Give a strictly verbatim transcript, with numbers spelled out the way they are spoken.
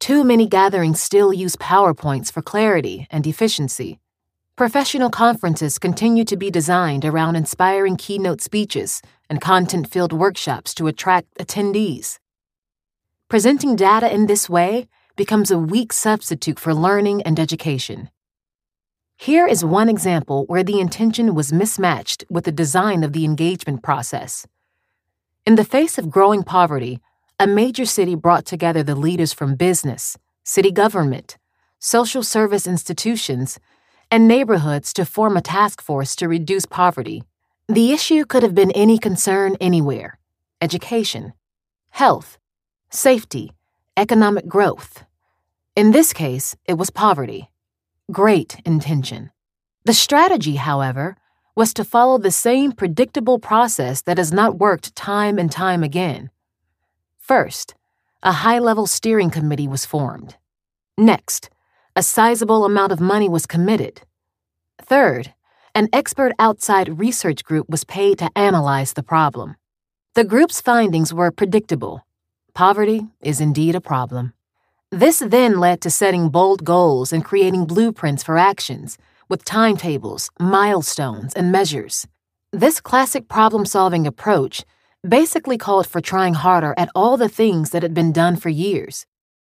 Too many gatherings still use PowerPoints for clarity and efficiency. Professional conferences continue to be designed around inspiring keynote speeches and content-filled workshops to attract attendees. Presenting data in this way becomes a weak substitute for learning and education. Here is one example where the intention was mismatched with the design of the engagement process. In the face of growing poverty, a major city brought together the leaders from business, city government, social service institutions, and neighborhoods to form a task force to reduce poverty. The issue could have been any concern anywhere: education, health, safety, economic growth. In this case, it was poverty. Great intention. The strategy, however, was to follow the same predictable process that has not worked time and time again. First, a high-level steering committee was formed. Next, a sizable amount of money was committed. Third, an expert outside research group was paid to analyze the problem. The group's findings were predictable. Poverty is indeed a problem. This then led to setting bold goals and creating blueprints for actions, with timetables, milestones, and measures. This classic problem-solving approach basically called for trying harder at all the things that had been done for years.